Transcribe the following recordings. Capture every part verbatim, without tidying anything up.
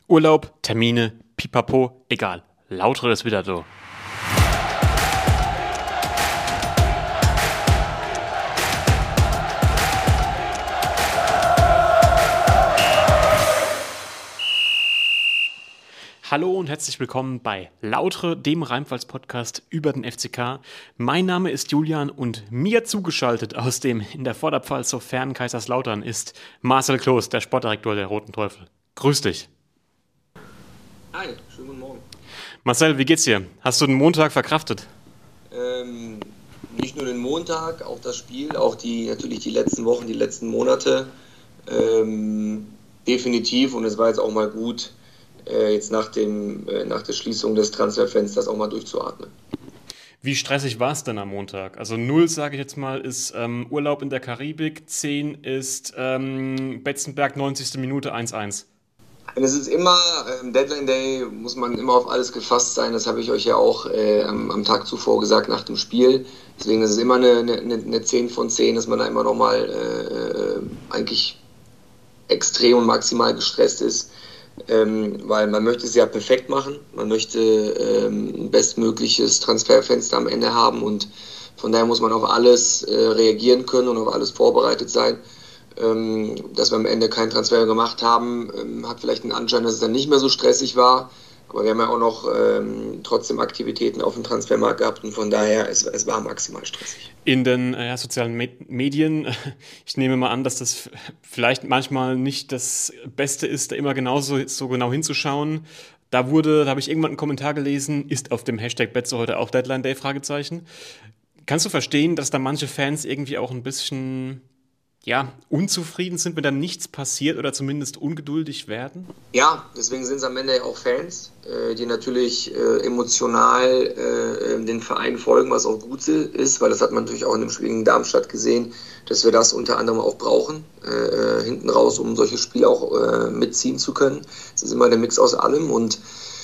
Urlaub, Termine, Pipapo, egal. Lautere ist wieder so. Hallo und herzlich willkommen bei Lautere, dem Rheinpfalz-Podcast über den F C K. Mein Name ist Julian und mir zugeschaltet aus dem in der Vorderpfalz so fernen Kaiserslautern ist Marcel Kloß, der Sportdirektor der Roten Teufel. Grüß dich. Hi, schönen guten Morgen. Marcel, wie geht's dir? Hast du den Montag verkraftet? Ähm, nicht nur den Montag, auch das Spiel, auch die natürlich die letzten Wochen, die letzten Monate. Ähm, definitiv, und es war jetzt auch mal gut, äh, jetzt nach, dem, äh, nach der Schließung des Transferfensters auch mal durchzuatmen. Wie stressig war es denn am Montag? Also null, sage ich jetzt mal, ist ähm, Urlaub in der Karibik, zehn ist ähm, Betzenberg, neunzigste Minute eins eins. Und es ist immer, ähm, Deadline Day muss man immer auf alles gefasst sein, das habe ich euch ja auch äh, am, am Tag zuvor gesagt nach dem Spiel. Deswegen ist es immer eine, eine, eine zehn von zehn, dass man da immer nochmal äh, eigentlich extrem und maximal gestresst ist, ähm, weil man möchte es ja perfekt machen, man möchte ähm, ein bestmögliches Transferfenster am Ende haben und von daher muss man auf alles äh, reagieren können und auf alles vorbereitet sein. Ähm, dass wir am Ende keinen Transfer gemacht haben, ähm, hat vielleicht einen Anschein, dass es dann nicht mehr so stressig war. Aber wir haben ja auch noch ähm, trotzdem Aktivitäten auf dem Transfermarkt gehabt und von daher, es, es war maximal stressig. In den äh, sozialen Me- Medien, ich nehme mal an, dass das vielleicht manchmal nicht das Beste ist, da immer genauso so genau hinzuschauen. Da wurde, da habe ich irgendwann einen Kommentar gelesen, ist auf dem Hashtag Betze heute auch Deadline Day, Fragezeichen. Kannst du verstehen, dass da manche Fans irgendwie auch ein bisschen... ja, unzufrieden sind, wenn da nichts passiert oder zumindest ungeduldig werden? Ja, deswegen sind es am Ende ja auch Fans, äh, die natürlich äh, emotional äh, den Verein folgen, was auch gut ist, weil das hat man natürlich auch in dem Spiel gegen Darmstadt gesehen, dass wir das unter anderem auch brauchen, äh, hinten raus, um solche Spiele auch äh, mitziehen zu können. Es ist immer der Mix aus allem und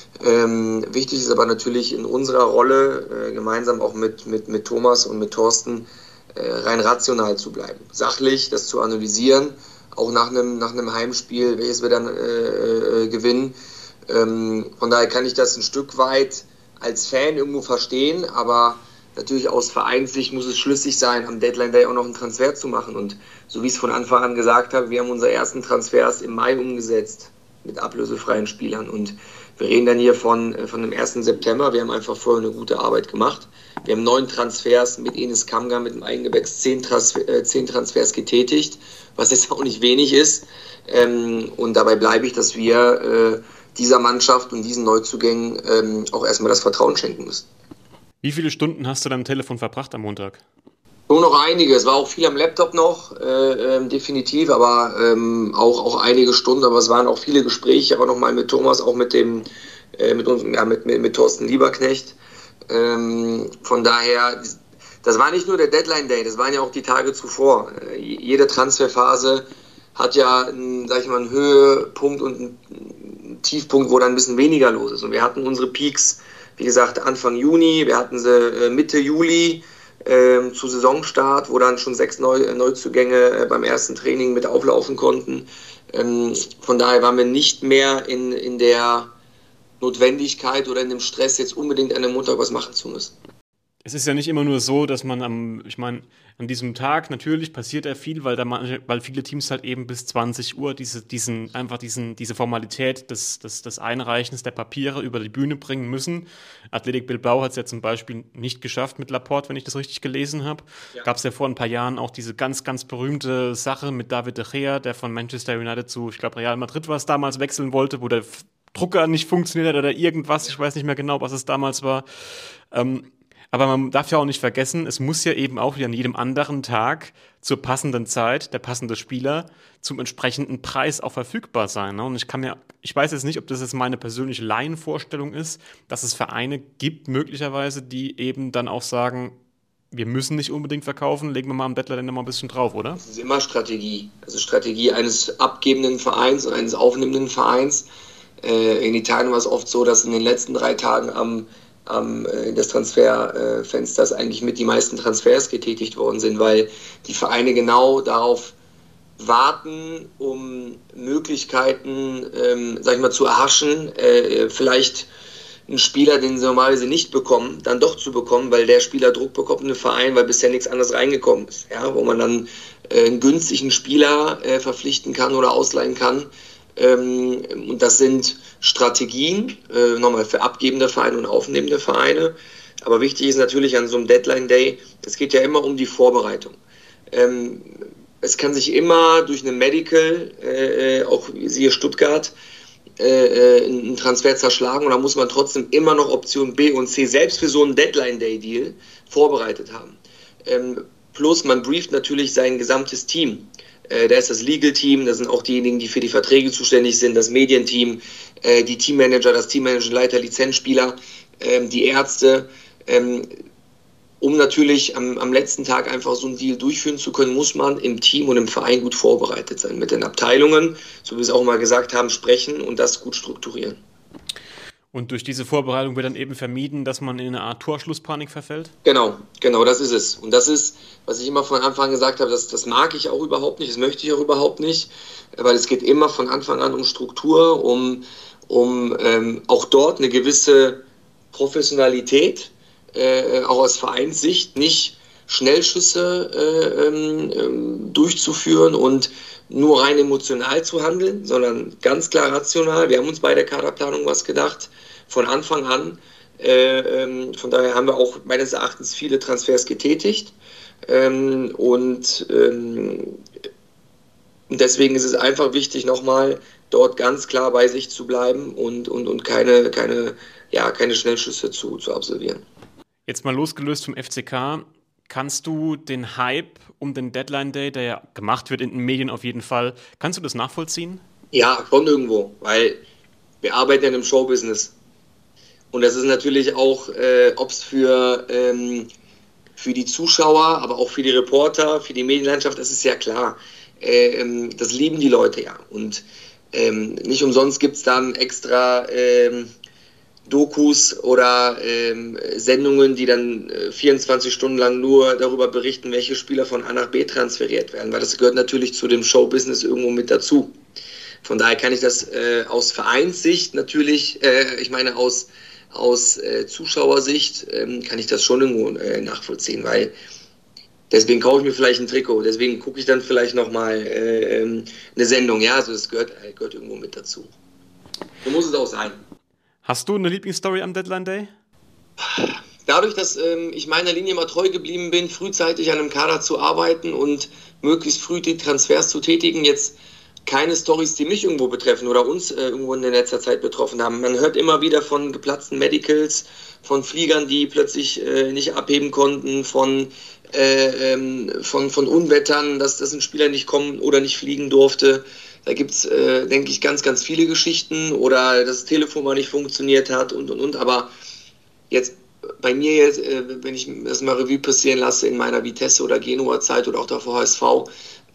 ähm, wichtig ist aber natürlich in unserer Rolle, äh, gemeinsam auch mit, mit, mit Thomas und mit Thorsten, rein rational zu bleiben, sachlich das zu analysieren, auch nach einem, nach einem Heimspiel, welches wir dann äh, äh, gewinnen. Ähm, von daher kann ich das ein Stück weit als Fan irgendwo verstehen, aber natürlich aus Vereinssicht muss es schlüssig sein, am Deadline Day auch noch einen Transfer zu machen. Und so wie ich es von Anfang an gesagt habe, wir haben unsere ersten Transfers im Mai umgesetzt mit ablösefreien Spielern und wir reden dann hier von, von dem ersten September. Wir haben einfach vorher eine gute Arbeit gemacht. Wir haben neun Transfers mit Enes Kamga, mit dem Eigengewächs, zehn, Transfer, äh, zehn Transfers getätigt, was jetzt auch nicht wenig ist. Ähm, und dabei bleibe ich, dass wir äh, dieser Mannschaft und diesen Neuzugängen ähm, auch erstmal das Vertrauen schenken müssen. Wie viele Stunden hast du dann am Telefon verbracht am Montag? So noch einige. Es war auch viel am Laptop noch, äh, ähm, definitiv, aber ähm, auch, auch einige Stunden. Aber es waren auch viele Gespräche, aber nochmal mit Thomas, auch mit dem, äh, mit uns, ja, mit, mit, mit Thorsten Lieberknecht. Ähm, von daher, das war nicht nur der Deadline Day, das waren ja auch die Tage zuvor. Äh, jede Transferphase hat ja, einen, sag ich mal, einen Höhepunkt und einen Tiefpunkt, wo dann ein bisschen weniger los ist. Und wir hatten unsere Peaks, wie gesagt, Anfang Juni, wir hatten sie äh, Mitte Juli. Ähm, zu Saisonstart, wo dann schon sechs Neu- Neuzugänge äh, beim ersten Training mit auflaufen konnten. Ähm, von daher waren wir nicht mehr in, in der Notwendigkeit oder in dem Stress, jetzt unbedingt an dem Montag was machen zu müssen. Es ist ja nicht immer nur so, dass man am, ich meine, an diesem Tag natürlich passiert ja viel, weil da manche, weil viele Teams halt eben bis zwanzig Uhr diese, diesen, einfach diesen, diese Formalität des, des, des Einreichens der Papiere über die Bühne bringen müssen. Athletic Bilbao hat es ja zum Beispiel nicht geschafft mit Laporte, wenn ich das richtig gelesen habe. Ja. Gab es ja vor ein paar Jahren auch diese ganz, ganz berühmte Sache mit David de Gea, der von Manchester United zu, ich glaube, Real Madrid war es damals, wechseln wollte, wo der Drucker nicht funktioniert hat oder irgendwas, ich weiß nicht mehr genau, was es damals war. Ähm, Aber man darf ja auch nicht vergessen, es muss ja eben auch wie an jedem anderen Tag zur passenden Zeit der passende Spieler zum entsprechenden Preis auch verfügbar sein. Ne? Und ich kann mir, ich weiß jetzt nicht, ob das jetzt meine persönliche Laienvorstellung ist, dass es Vereine gibt, möglicherweise, die eben dann auch sagen, wir müssen nicht unbedingt verkaufen, legen wir mal am Deadline noch mal ein bisschen drauf, oder? Das ist immer Strategie. Also Strategie eines abgebenden Vereins und eines aufnehmenden Vereins. Äh, in Italien war es oft so, dass in den letzten drei Tagen am Ähm, des Transferfensters eigentlich mit die meisten Transfers getätigt worden sind, weil die Vereine genau darauf warten, um Möglichkeiten, ähm, sag ich mal, zu erhaschen, äh, vielleicht einen Spieler, den sie normalerweise nicht bekommen, dann doch zu bekommen, weil der Spieler Druck bekommt in den Verein, weil bisher nichts anderes reingekommen ist. Ja, wo man dann äh, einen günstigen Spieler äh, verpflichten kann oder ausleihen kann. Ähm, und das sind Strategien, äh, nochmal für abgebende Vereine und aufnehmende Vereine. Aber wichtig ist natürlich an so einem Deadline Day, es geht ja immer um die Vorbereitung. Ähm, es kann sich immer durch eine Medical, äh, auch siehe Stuttgart, äh, einen Transfer zerschlagen, und da muss man trotzdem immer noch Option B und C selbst für so einen Deadline-Day-Deal vorbereitet haben. Ähm, plus man brieft natürlich sein gesamtes Team. Äh, da ist das Legal-Team, da sind auch diejenigen, die für die Verträge zuständig sind, das Medienteam, äh, die Teammanager, das Teammanager-Leiter, Lizenzspieler, äh, die Ärzte. Ähm, Um natürlich am, am letzten Tag einfach so einen Deal durchführen zu können, muss man im Team und im Verein gut vorbereitet sein. Mit den Abteilungen, so wie wir es auch mal gesagt haben, sprechen und das gut strukturieren. Und durch diese Vorbereitung wird dann eben vermieden, dass man in eine Art Torschlusspanik verfällt? Genau, genau, das ist es. Und das ist, was ich immer von Anfang an gesagt habe, das, das mag ich auch überhaupt nicht, das möchte ich auch überhaupt nicht, weil es geht immer von Anfang an um Struktur, um, um ähm, auch dort eine gewisse Professionalität, Äh, auch aus Vereinssicht, nicht Schnellschüsse äh, ähm, durchzuführen und nur rein emotional zu handeln, sondern ganz klar rational. Wir haben uns bei der Kaderplanung was gedacht, von Anfang an. Äh, ähm, von daher haben wir auch meines Erachtens viele Transfers getätigt. Ähm, und ähm, deswegen ist es einfach wichtig, nochmal dort ganz klar bei sich zu bleiben und, und, und keine, keine, ja, keine Schnellschüsse zu, zu absolvieren. Jetzt mal losgelöst vom F C K, kannst du den Hype um den Deadline Day, der ja gemacht wird in den Medien auf jeden Fall, kannst du das nachvollziehen? Ja, von irgendwo, weil wir arbeiten ja in einem Showbusiness. Und das ist natürlich auch, äh, ob es für, ähm, für die Zuschauer, aber auch für die Reporter, für die Medienlandschaft, das ist ja klar. Äh, das lieben die Leute ja. Und ähm, nicht umsonst gibt es dann extra Ähm, Dokus oder ähm, Sendungen, die dann äh, vierundzwanzig Stunden lang nur darüber berichten, welche Spieler von A nach B transferiert werden, weil das gehört natürlich zu dem Showbusiness irgendwo mit dazu. Von daher kann ich das äh, aus Vereinssicht natürlich, äh, ich meine aus, aus äh, Zuschauersicht, ähm, kann ich das schon irgendwo äh, nachvollziehen, weil deswegen kaufe ich mir vielleicht ein Trikot, deswegen gucke ich dann vielleicht nochmal äh, ähm, eine Sendung, ja, also das gehört, äh, gehört irgendwo mit dazu. So muss es auch sein. Hast du eine Lieblingsstory am Deadline Day? Dadurch, dass ähm, ich meiner Linie mal treu geblieben bin, frühzeitig an einem Kader zu arbeiten und möglichst früh die Transfers zu tätigen, jetzt keine Storys, die mich irgendwo betreffen oder uns äh, irgendwo in letzter Zeit betroffen haben. Man hört immer wieder von geplatzten Medicals, von Fliegern, die plötzlich äh, nicht abheben konnten, von, äh, ähm, von, von Unwettern, dass, dass ein Spieler nicht kommen oder nicht fliegen durfte. Da gibt es, äh, denke ich, ganz, ganz viele Geschichten, oder dass das Telefon mal nicht funktioniert hat und, und, und. Aber jetzt bei mir, jetzt, äh, wenn ich das mal Revue passieren lasse in meiner Vitesse- oder Genua-Zeit oder auch der V H S V,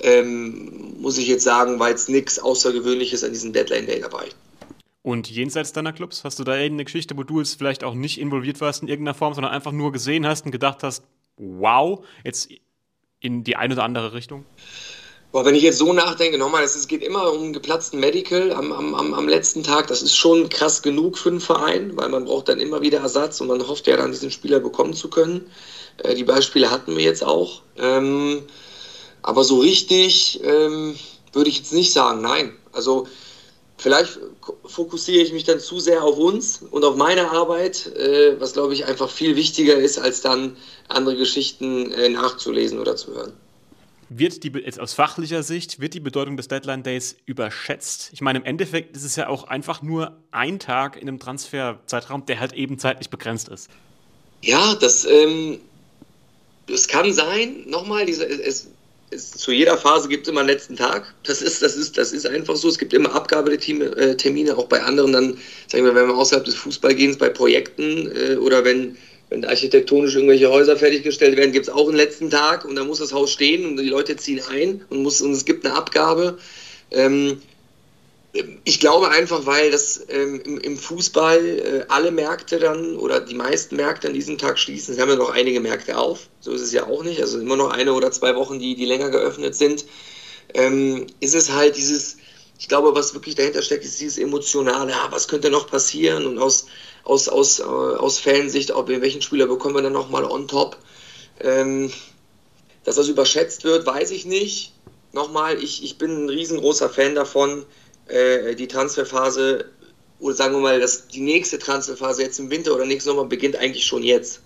ähm, muss ich jetzt sagen, war jetzt nichts Außergewöhnliches an diesem Deadline-Day dabei. Und jenseits deiner Clubs, hast du da irgendeine Geschichte, wo du jetzt vielleicht auch nicht involviert warst in irgendeiner Form, sondern einfach nur gesehen hast und gedacht hast, wow, jetzt in die eine oder andere Richtung? Boah, wenn ich jetzt so nachdenke, nochmal, es geht immer um einen geplatzten Medical am, am, am letzten Tag. Das ist schon krass genug für einen Verein, weil man braucht dann immer wieder Ersatz und man hofft ja dann, diesen Spieler bekommen zu können. Äh, die Beispiele hatten wir jetzt auch. Ähm, aber so richtig ähm, würde ich jetzt nicht sagen, nein. Also vielleicht fokussiere ich mich dann zu sehr auf uns und auf meine Arbeit, äh, was, glaube ich, einfach viel wichtiger ist, als dann andere Geschichten äh, nachzulesen oder zu hören. Wird die, jetzt aus fachlicher Sicht, wird die Bedeutung des Deadline Days überschätzt? Ich meine, im Endeffekt ist es ja auch einfach nur ein Tag in einem Transferzeitraum, der halt eben zeitlich begrenzt ist. Ja, das, ähm, das kann sein. Nochmal, diese, es, es, zu jeder Phase gibt es immer einen letzten Tag. Das ist, das ist, das ist einfach so. Es gibt immer Abgabetermine, auch bei anderen, dann, sagen wir, wenn wir außerhalb des Fußballgehens bei Projekten äh, oder wenn Wenn architektonisch irgendwelche Häuser fertiggestellt werden, gibt es auch einen letzten Tag und da muss das Haus stehen und die Leute ziehen ein und, muss, und es gibt eine Abgabe. Ähm, ich glaube einfach, weil das ähm, im, im Fußball äh, alle Märkte dann oder die meisten Märkte an diesem Tag schließen. Es haben ja noch einige Märkte auf, so ist es ja auch nicht. Also immer noch eine oder zwei Wochen, die, die länger geöffnet sind. ähm, ist es halt dieses, ich glaube, was wirklich dahinter steckt, ist dieses Emotionale, ja, was könnte noch passieren und aus, aus, aus, äh, aus Fansicht, ob wir welchen Spieler bekommen wir dann nochmal on top. Ähm, dass das überschätzt wird, weiß ich nicht. Nochmal, ich, ich bin ein riesengroßer Fan davon, äh, die Transferphase, oder sagen wir mal, dass die nächste Transferphase jetzt im Winter oder nächsten Sommer beginnt eigentlich schon jetzt.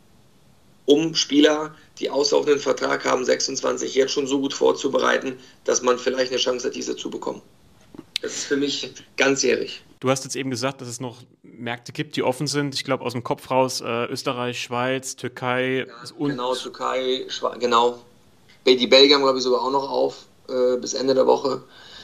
Um Spieler, die auslaufenden Vertrag haben, sechsundzwanzig, jetzt schon so gut vorzubereiten, dass man vielleicht eine Chance hat, diese zu bekommen. Das ist für mich ganzjährig. Du hast jetzt eben gesagt, dass es noch Märkte gibt, die offen sind. Ich glaube, aus dem Kopf raus, äh, Österreich, Schweiz, Türkei. Ja, und genau, Türkei, Schweiz, genau. Die Belgier haben, glaube ich, sogar auch noch auf, äh, bis Ende der Woche.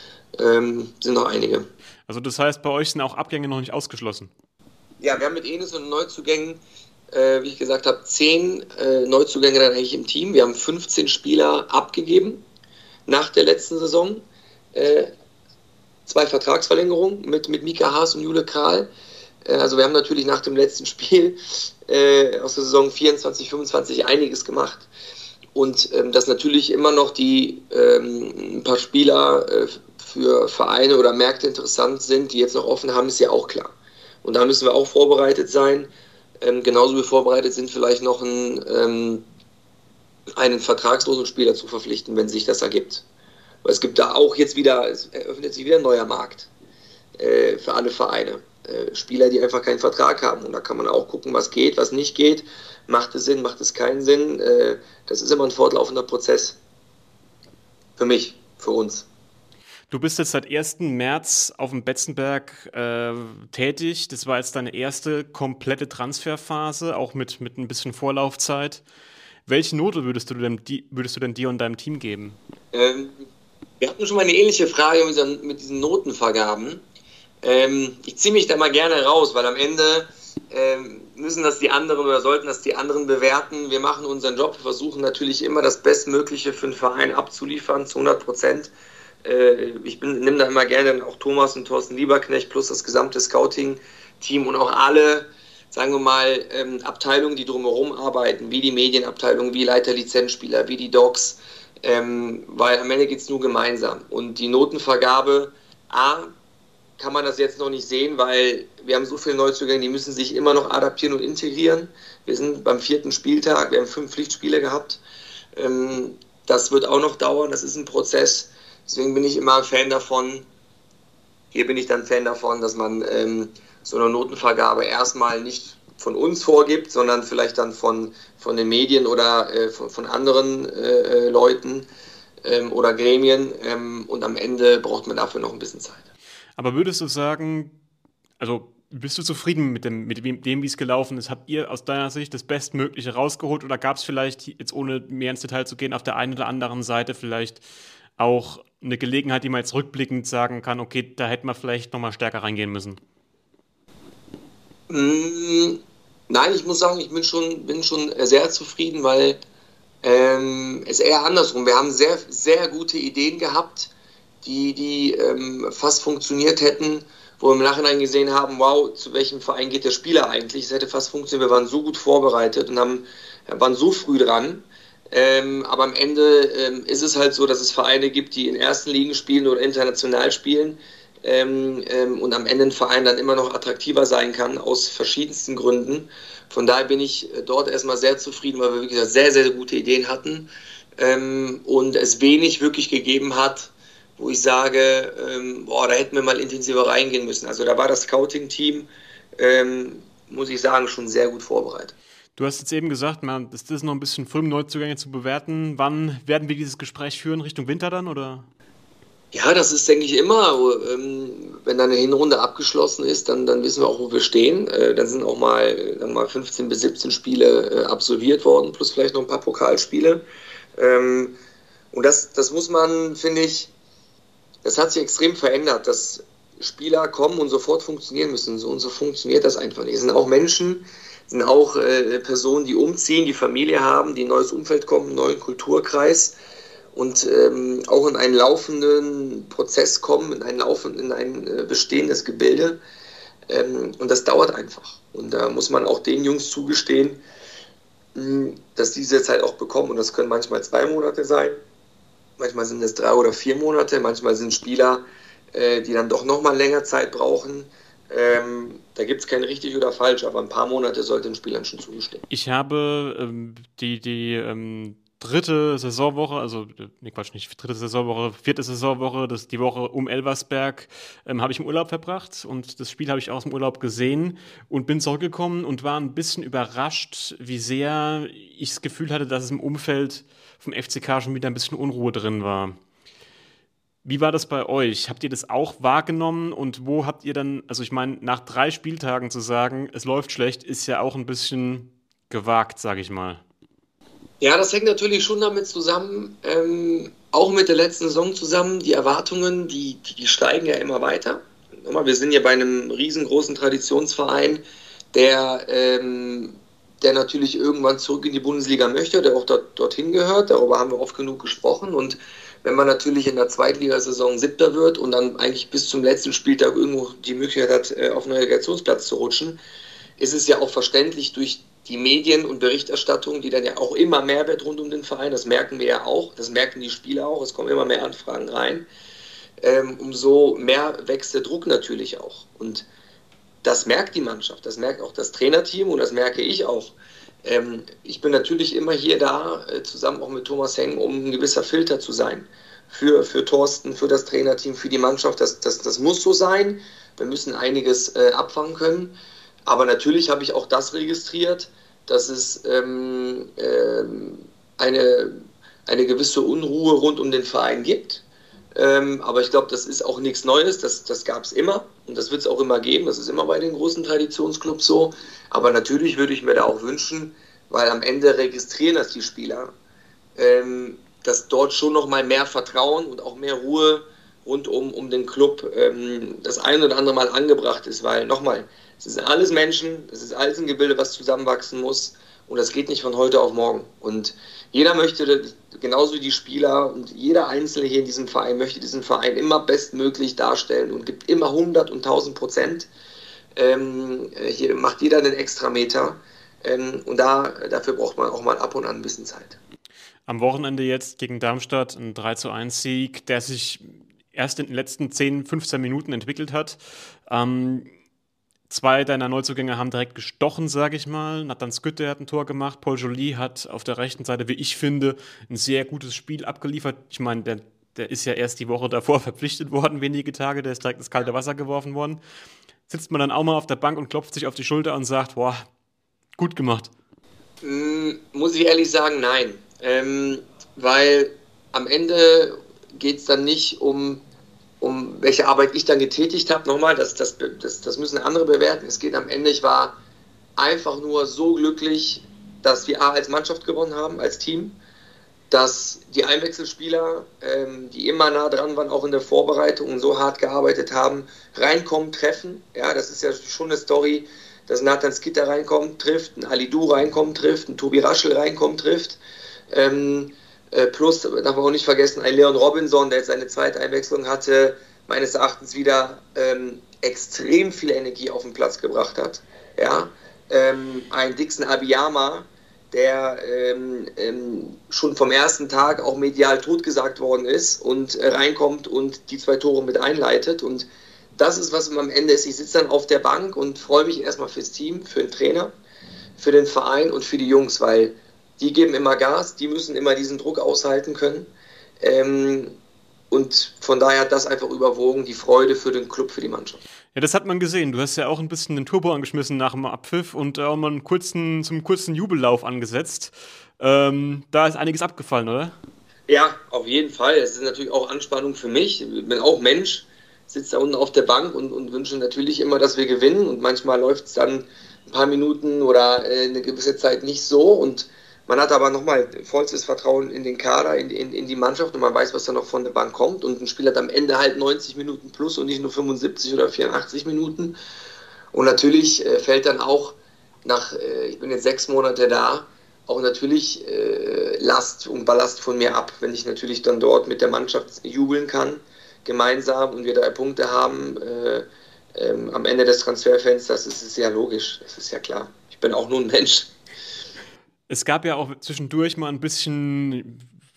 Ähm, sind noch einige. Also das heißt, bei euch sind auch Abgänge noch nicht ausgeschlossen? Ja, wir haben mit Enes und Neuzugängen, äh, wie ich gesagt habe, zehn äh, Neuzugänge dann eigentlich im Team. Wir haben fünfzehn Spieler abgegeben nach der letzten Saison. Äh, zwei Vertragsverlängerungen mit, mit Mika Haas und Jule Kral. Äh, also wir haben natürlich nach dem letzten Spiel äh, aus der Saison vierundzwanzig fünfundzwanzig einiges gemacht. Und ähm, dass natürlich immer noch die ähm, ein paar Spieler äh, für Vereine oder Märkte interessant sind, die jetzt noch offen haben, ist ja auch klar. Und da müssen wir auch vorbereitet sein. Ähm, genauso wie vorbereitet sind, vielleicht noch einen, ähm, einen vertragslosen Spieler zu verpflichten, wenn sich das ergibt. Weil es gibt da auch jetzt wieder, es eröffnet sich wieder ein neuer Markt äh, für alle Vereine. Äh, Spieler, die einfach keinen Vertrag haben. Und da kann man auch gucken, was geht, was nicht geht. Macht es Sinn, macht es keinen Sinn? Äh, das ist immer ein fortlaufender Prozess. Für mich, für uns. Du bist jetzt seit ersten März auf dem Betzenberg äh, tätig. Das war jetzt deine erste komplette Transferphase, auch mit, mit ein bisschen Vorlaufzeit. Welche Note würdest du denn, die, würdest du denn dir und deinem Team geben? Ähm, wir hatten schon mal eine ähnliche Frage mit diesen, mit diesen Notenvergaben. Ähm, ich ziehe mich da mal gerne raus, weil am Ende ähm, müssen das die anderen oder sollten das die anderen bewerten. Wir machen unseren Job, wir versuchen natürlich immer das Bestmögliche für den Verein abzuliefern, zu hundert Prozent. Äh, ich nehme da immer gerne auch Thomas und Thorsten Lieberknecht plus das gesamte Scouting-Team und auch alle, sagen wir mal, ähm, Abteilungen, die drumherum arbeiten, wie die Medienabteilung, wie Leiter Lizenzspieler, wie die Docs, ähm, weil am Ende geht es nur gemeinsam. Und die Notenvergabe, A, kann man das jetzt noch nicht sehen, weil wir haben so viele Neuzugänge, die müssen sich immer noch adaptieren und integrieren. Wir sind beim vierten Spieltag, wir haben fünf Pflichtspiele gehabt. Ähm, das wird auch noch dauern, das ist ein Prozess. Deswegen bin ich immer ein Fan davon, hier bin ich dann Fan davon, dass man ähm, so eine Notenvergabe erstmal nicht von uns vorgibt, sondern vielleicht dann von, von den Medien oder äh, von, von anderen äh, Leuten ähm, oder Gremien. Ähm, und am Ende braucht man dafür noch ein bisschen Zeit. Aber würdest du sagen, also bist du zufrieden mit dem, mit dem, wie es gelaufen ist? Habt ihr aus deiner Sicht das Bestmögliche rausgeholt oder gab es vielleicht, jetzt ohne mehr ins Detail zu gehen, auf der einen oder anderen Seite vielleicht auch eine Gelegenheit, die man jetzt rückblickend sagen kann, okay, da hätte man vielleicht nochmal stärker reingehen müssen? Mm, nein, ich muss sagen, ich bin schon, bin schon sehr zufrieden, weil ähm, es eher andersrum. Wir haben sehr, sehr gute Ideen gehabt, die, die ähm, fast funktioniert hätten, wo wir im Nachhinein gesehen haben, wow, zu welchem Verein geht der Spieler eigentlich? Es hätte fast funktioniert, wir waren so gut vorbereitet und haben, waren so früh dran. Ähm, aber am Ende ähm, ist es halt so, dass es Vereine gibt, die in ersten Ligen spielen oder international spielen ähm, ähm, und am Ende ein Verein dann immer noch attraktiver sein kann, aus verschiedensten Gründen. Von daher bin ich dort erstmal sehr zufrieden, weil wir, wie gesagt, sehr, sehr gute Ideen hatten ähm, und es wenig wirklich gegeben hat, wo ich sage, ähm, boah, da hätten wir mal intensiver reingehen müssen. Also da war das Scouting-Team, ähm, muss ich sagen, schon sehr gut vorbereitet. Du hast jetzt eben gesagt, man, das ist noch ein bisschen früh, Neuzugänge zu bewerten. Wann werden wir dieses Gespräch führen? Richtung Winter dann, oder? Ja, das ist, denke ich, immer, ähm, wenn dann eine Hinrunde abgeschlossen ist, dann, dann wissen wir auch, wo wir stehen. Äh, dann sind auch mal, dann mal fünfzehn bis siebzehn Spiele äh, absolviert worden, plus vielleicht noch ein paar Pokalspiele. Ähm, und das, das muss man, finde ich, das hat sich extrem verändert, dass Spieler kommen und sofort funktionieren müssen. So und so funktioniert das einfach nicht. Es sind auch Menschen, sind auch äh, Personen, die umziehen, die Familie haben, die in ein neues Umfeld kommen, einen neuen Kulturkreis und ähm, auch in einen laufenden Prozess kommen, in ein, laufend, in ein äh, bestehendes Gebilde. Ähm, und das dauert einfach. Und da muss man auch den Jungs zugestehen, mh, dass die diese Zeit auch bekommen. Und das können manchmal zwei Monate sein. manchmal sind es drei oder vier Monate, manchmal sind Spieler, äh, die dann doch nochmal länger Zeit brauchen. Ähm, da gibt es kein richtig oder falsch, aber ein paar Monate sollte den Spielern schon zugestehen. Ich habe ähm, die, die ähm, dritte Saisonwoche, also, äh, nee, Quatsch, nicht dritte Saisonwoche, vierte Saisonwoche, das, die Woche um Elversberg, ähm, habe ich im Urlaub verbracht und das Spiel habe ich aus dem Urlaub gesehen und bin zurückgekommen und war ein bisschen überrascht, wie sehr ich das Gefühl hatte, dass es im Umfeld vom F C K schon wieder ein bisschen Unruhe drin war. Wie war das bei euch? Habt ihr das auch wahrgenommen und wo habt ihr dann, also ich meine, nach drei Spieltagen zu sagen, es läuft schlecht, ist ja auch ein bisschen gewagt, sage ich mal. Ja, das hängt natürlich schon damit zusammen, ähm, auch mit der letzten Saison zusammen. Die Erwartungen, die, die steigen ja immer weiter. Nochmal, wir sind ja bei einem riesengroßen Traditionsverein, der, ähm, der natürlich irgendwann zurück in die Bundesliga möchte, der auch dort, dorthin gehört. Darüber haben wir oft genug gesprochen. Und wenn man natürlich in der Zweitligasaison Siebter wird und dann eigentlich bis zum letzten Spieltag irgendwo die Möglichkeit hat, äh, auf einen Relegationsplatz zu rutschen, ist es ja auch verständlich durch die Medien und Berichterstattung, die dann ja auch immer mehr wird rund um den Verein, das merken wir ja auch, das merken die Spieler auch, es kommen immer mehr Anfragen rein, ähm, umso mehr wächst der Druck natürlich auch. Und das merkt die Mannschaft, das merkt auch das Trainerteam und das merke ich auch. Ähm, ich bin natürlich immer hier da, äh, zusammen auch mit Thomas Heng, um ein gewisser Filter zu sein. Für, für Thorsten, für das Trainerteam, für die Mannschaft, das, das, das muss so sein. Wir müssen einiges äh, abfangen können. Aber natürlich habe ich auch das registriert, dass es ähm, ähm, eine, eine gewisse Unruhe rund um den Verein gibt. Ähm, aber ich glaube, das ist auch nichts Neues, das, das gab es immer und das wird es auch immer geben, das ist immer bei den großen Traditionsclubs so. Aber natürlich würde ich mir da auch wünschen, weil am Ende registrieren das die Spieler, ähm, dass dort schon nochmal mehr Vertrauen und auch mehr Ruhe rund um, um den Club ähm, das ein oder andere Mal angebracht ist, weil nochmal, es sind alles Menschen, es ist alles ein Gebilde, was zusammenwachsen muss und das geht nicht von heute auf morgen. Und jeder möchte, genauso wie die Spieler und jeder Einzelne hier in diesem Verein, möchte diesen Verein immer bestmöglich darstellen und gibt immer hundert und tausend Prozent. Ähm, hier macht jeder einen Extrameter ähm, und da, dafür braucht man auch mal ab und an ein bisschen Zeit. Am Wochenende jetzt gegen Darmstadt ein drei zu eins Sieg, der sich erst in den letzten zehn, fünfzehn Minuten entwickelt hat. Ähm, Zwei deiner Neuzugänge haben direkt gestochen, sage ich mal. Nathan Skytte hat ein Tor gemacht. Paul Joly hat auf der rechten Seite, wie ich finde, ein sehr gutes Spiel abgeliefert. Ich meine, der, der ist ja erst die Woche davor verpflichtet worden, wenige Tage. Der ist direkt ins kalte Wasser geworfen worden. Sitzt man dann auch mal auf der Bank und klopft sich auf die Schulter und sagt, boah, gut gemacht. Mm, muss ich ehrlich sagen, nein. Ähm, weil am Ende geht es dann nicht um um welche Arbeit ich dann getätigt habe, nochmal, das, das, das, das müssen andere bewerten. Es geht am Ende, ich war einfach nur so glücklich, dass wir A als Mannschaft gewonnen haben, als Team, dass die Einwechselspieler, ähm, die immer nah dran waren, auch in der Vorbereitung und so hart gearbeitet haben, reinkommen, treffen. Ja, das ist ja schon eine Story, dass Nathan Skytte reinkommt, trifft, ein Alidou reinkommt, trifft, ein Tobi Raschel reinkommt, trifft. Ähm, Plus, darf man auch nicht vergessen, ein Leon Robinson, der jetzt seine zweite Einwechslung hatte, meines Erachtens wieder ähm, extrem viel Energie auf den Platz gebracht hat. Ja? Ähm, ein Dixon Abiyama, der ähm, ähm, schon vom ersten Tag auch medial totgesagt worden ist und äh, reinkommt und die zwei Tore mit einleitet. Und das ist, was am Ende ist. Ich sitze dann auf der Bank und freue mich erstmal fürs Team, für den Trainer, für den Verein und für die Jungs, weil die geben immer Gas, die müssen immer diesen Druck aushalten können. Ähm, und von daher hat das einfach überwogen, die Freude für den Club, für die Mannschaft. Ja, das hat man gesehen. Du hast ja auch ein bisschen den Turbo angeschmissen nach dem Abpfiff und auch mal einen kurzen, zum kurzen Jubellauf angesetzt. Ähm, da ist einiges abgefallen, oder? Ja, auf jeden Fall. Es ist natürlich auch Anspannung für mich. Ich bin auch Mensch, sitze da unten auf der Bank und, und wünsche natürlich immer, dass wir gewinnen. Und manchmal läuft es dann ein paar Minuten oder äh, eine gewisse Zeit nicht so. Und man hat aber nochmal vollstes Vertrauen in den Kader, in, in, in die Mannschaft und man weiß, was da noch von der Bank kommt. Und ein Spiel hat am Ende halt neunzig Minuten plus und nicht nur fünfundsiebzig oder vierundachtzig Minuten. Und natürlich äh, fällt dann auch nach, äh, ich bin jetzt sechs Monate da, auch natürlich äh, Last und Ballast von mir ab, wenn ich natürlich dann dort mit der Mannschaft jubeln kann, gemeinsam und wir drei Punkte haben äh, ähm, am Ende des Transferfensters. Das ist ja logisch, das ist ja klar. Ich bin auch nur ein Mensch. Es gab ja auch zwischendurch mal ein bisschen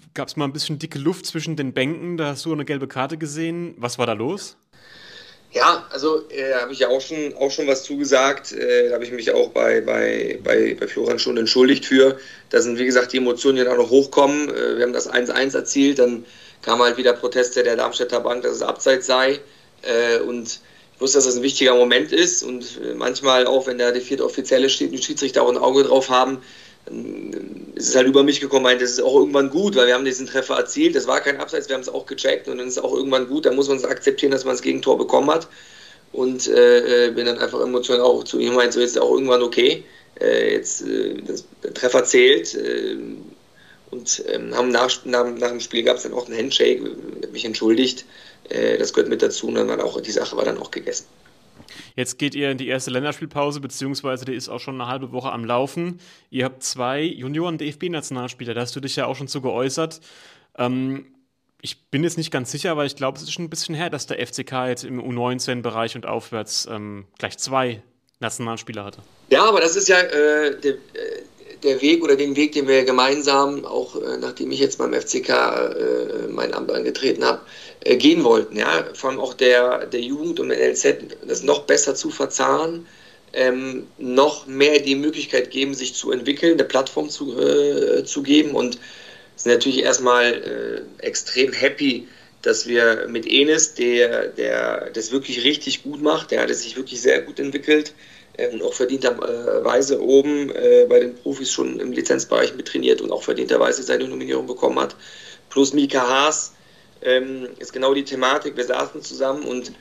gab es mal ein bisschen dicke Luft zwischen den Bänken, da hast du eine gelbe Karte gesehen. Was war da los? Ja, also äh, habe ich ja auch schon, auch schon was zugesagt. Äh, da habe ich mich auch bei, bei, bei, bei Florian schon entschuldigt für. Da sind, wie gesagt, die Emotionen, die dann noch hochkommen. Äh, wir haben das eins eins erzielt, dann kam halt wieder Proteste der Darmstädter Bank, dass es Abseits sei. Äh, und ich wusste, dass das ein wichtiger Moment ist. Und äh, manchmal auch, wenn da der vierte Offizielle steht und die Schiedsrichter auch ein Auge drauf haben, dann ist es halt über mich gekommen, meinte, das ist auch irgendwann gut, weil wir haben diesen Treffer erzielt, das war kein Abseits, wir haben es auch gecheckt und dann ist es auch irgendwann gut, dann muss man es akzeptieren, dass man das Gegentor bekommen hat und äh, bin dann einfach emotional auch zu ihm meinte, so jetzt ist auch irgendwann okay, äh, jetzt äh, das, der Treffer zählt äh, und äh, haben nach, nach, nach dem Spiel gab es dann auch einen Handshake, mich entschuldigt, äh, das gehört mit dazu und dann war auch, die Sache war dann auch gegessen. Jetzt geht ihr in die erste Länderspielpause, beziehungsweise die ist auch schon eine halbe Woche am Laufen. Ihr habt zwei Junioren-D F B-Nationalspieler, da hast du dich ja auch schon zu geäußert. Ähm, ich bin jetzt nicht ganz sicher, aber ich glaube, es ist schon ein bisschen her, dass der F C K jetzt im U neunzehn-Bereich und aufwärts ähm, gleich zwei Nationalspieler hatte. Ja, aber das ist ja äh, der, der Weg oder den Weg, den wir gemeinsam, auch äh, nachdem ich jetzt beim F C K äh, mein Amt angetreten habe, äh, gehen wollten. Ja? Vor allem auch der, der Jugend und der L Z, das noch besser zu verzahnen, ähm, noch mehr die Möglichkeit geben, sich zu entwickeln, eine Plattform zu, äh, zu geben und sind natürlich erstmal äh, extrem happy, dass wir mit Enes, der, der das wirklich richtig gut macht, der hat es sich wirklich sehr gut entwickelt, und auch verdienterweise oben äh, bei den Profis schon im Lizenzbereich mit trainiert und auch verdienterweise seine Nominierung bekommen hat. Plus Mika Haas ähm, ist genau die Thematik. Wir saßen zusammen und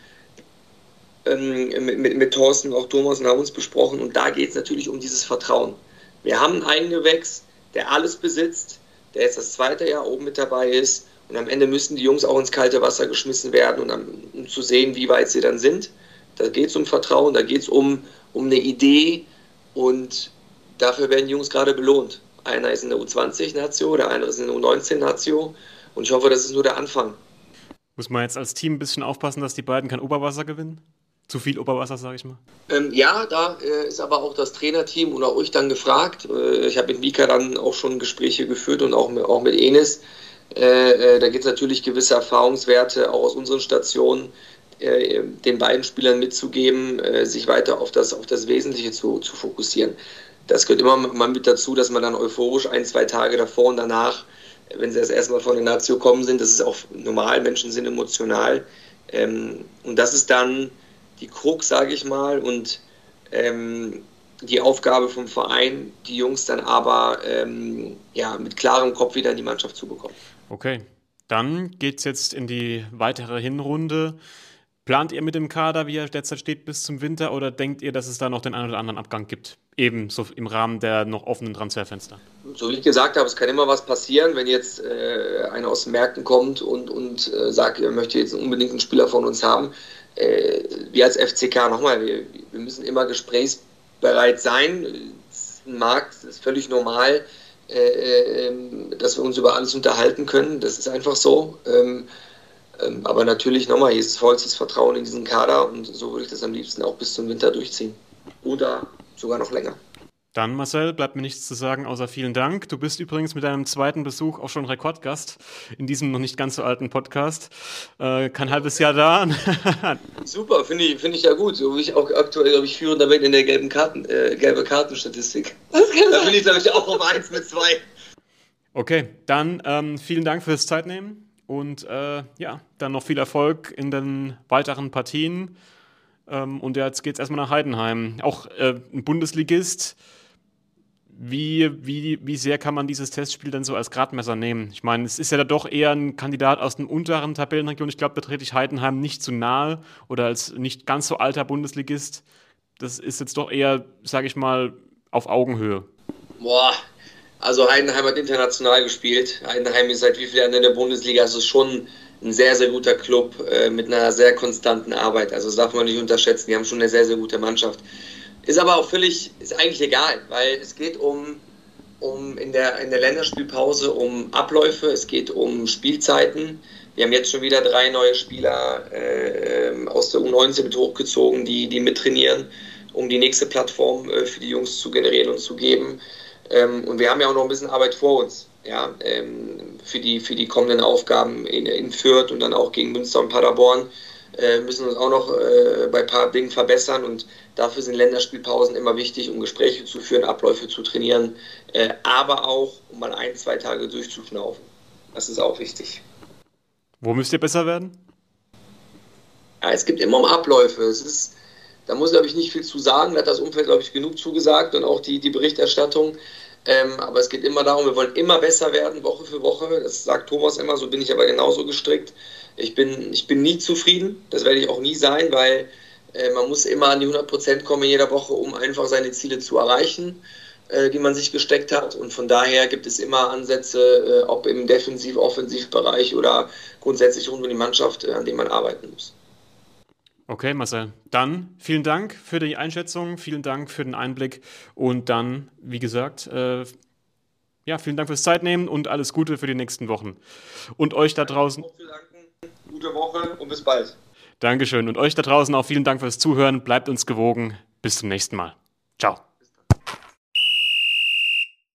ähm, mit, mit, mit Thorsten und auch Thomas und haben uns besprochen und da geht es natürlich um dieses Vertrauen. Wir haben einen Eigengewächs, der alles besitzt, der jetzt das zweite Jahr oben mit dabei ist und am Ende müssen die Jungs auch ins kalte Wasser geschmissen werden, und am, um zu sehen, wie weit sie dann sind. Da geht es um Vertrauen, da geht es um um eine Idee und dafür werden die Jungs gerade belohnt. Einer ist in der U zwanzig-Nazio, der andere ist in der U neunzehn-Nazio und ich hoffe, das ist nur der Anfang. Muss man jetzt als Team ein bisschen aufpassen, dass die beiden kein Oberwasser gewinnen? Zu viel Oberwasser, sage ich mal. Ähm, ja, da äh, ist aber auch das Trainerteam und auch euch dann gefragt. Äh, ich habe mit Mika dann auch schon Gespräche geführt und auch mit, auch mit Enes. Äh, äh, da gibt es natürlich gewisse Erfahrungswerte, auch aus unseren Stationen, den beiden Spielern mitzugeben, sich weiter auf das, auf das Wesentliche zu, zu fokussieren. Das gehört immer mal mit dazu, dass man dann euphorisch ein, zwei Tage davor und danach, wenn sie das erste Mal von der Nazio kommen sind, das ist auch normal, Menschen sind emotional. Und das ist dann die Krux, sage ich mal, und die Aufgabe vom Verein, die Jungs dann aber ja, mit klarem Kopf wieder in die Mannschaft zu bekommen. Okay, dann geht es jetzt in die weitere Hinrunde. Plant ihr mit dem Kader, wie er derzeit steht, bis zum Winter, oder denkt ihr, dass es da noch den einen oder anderen Abgang gibt? Eben so im Rahmen der noch offenen Transferfenster. So wie ich gesagt habe, es kann immer was passieren, wenn jetzt äh, einer aus den Märkten kommt und, und äh, sagt, er möchte jetzt unbedingt einen Spieler von uns haben. Äh, wir als F C K, nochmal, wir, wir müssen immer gesprächsbereit sein. Ein Markt ist völlig normal, äh, dass wir uns über alles unterhalten können. Das ist einfach so. Ähm, Aber natürlich nochmal, hier ist vollstes Vertrauen in diesen Kader und so würde ich das am liebsten auch bis zum Winter durchziehen. Oder sogar noch länger. Dann, Marcel, bleibt mir nichts zu sagen, außer vielen Dank. Du bist übrigens mit deinem zweiten Besuch auch schon Rekordgast in diesem noch nicht ganz so alten Podcast. Äh, kein halbes Jahr da. Super, finde ich, find ich ja gut. So wie ich auch aktuell, glaube ich, führender bin in der gelben Karten, äh, gelbe Kartenstatistik. Da bin ich, glaube ich, auch um eins mit zwei. Okay, dann ähm, vielen Dank fürs Zeitnehmen. Und äh, ja, dann noch viel Erfolg in den weiteren Partien. Ähm, und ja, jetzt geht es erstmal nach Heidenheim. Auch äh, ein Bundesligist. Wie, wie, wie sehr kann man dieses Testspiel denn so als Gradmesser nehmen? Ich meine, es ist ja da doch eher ein Kandidat aus den unteren Tabellenregionen. Ich glaube, da trete ich Heidenheim nicht zu nahe oder als nicht ganz so alter Bundesligist. Das ist jetzt doch eher, sage ich mal, auf Augenhöhe. Boah. Also Heidenheim hat international gespielt. Heidenheim ist seit wie vielen Jahren in der Bundesliga. Also schon ein sehr, sehr guter Club äh, mit einer sehr konstanten Arbeit. Also das darf man nicht unterschätzen. Die haben schon eine sehr, sehr gute Mannschaft. Ist aber auch völlig, ist eigentlich egal, weil es geht um, um in der, in der Länderspielpause um Abläufe, es geht um Spielzeiten. Wir haben jetzt schon wieder drei neue Spieler äh, aus der U neunzehn mit hochgezogen, die, die mittrainieren, um die nächste Plattform äh, für die Jungs zu generieren und zu geben. Ähm, und wir haben ja auch noch ein bisschen Arbeit vor uns, ja, ähm, für die, für die kommenden Aufgaben in, in Fürth und dann auch gegen Münster und Paderborn. Äh, müssen uns auch noch äh, bei ein paar Dingen verbessern und dafür sind Länderspielpausen immer wichtig, um Gespräche zu führen, Abläufe zu trainieren, äh, aber auch, um mal ein, zwei Tage durchzuschnaufen. Das ist auch wichtig. Wo müsst ihr besser werden? Ja, es gibt immer Abläufe. Es ist, da muss, glaube ich, nicht viel zu sagen. Da hat das Umfeld, glaube ich, genug zugesagt und auch die, die Berichterstattung. Ähm, aber es geht immer darum, wir wollen immer besser werden, Woche für Woche. Das sagt Thomas immer, so bin ich aber genauso gestrickt. Ich bin, ich bin nie zufrieden, das werde ich auch nie sein, weil äh, man muss immer an die hundert Prozent kommen in jeder Woche, um einfach seine Ziele zu erreichen, äh, die man sich gesteckt hat. Und von daher gibt es immer Ansätze, äh, ob im Defensiv-Offensivbereich oder grundsätzlich rund um die Mannschaft, äh, an denen man arbeiten muss. Okay, Marcel. Dann vielen Dank für die Einschätzung, vielen Dank für den Einblick und dann, wie gesagt, äh, ja, vielen Dank fürs Zeitnehmen und alles Gute für die nächsten Wochen. Und euch da draußen. Gute Woche und bis bald. Dankeschön. Und euch da draußen auch vielen Dank fürs Zuhören. Bleibt uns gewogen. Bis zum nächsten Mal.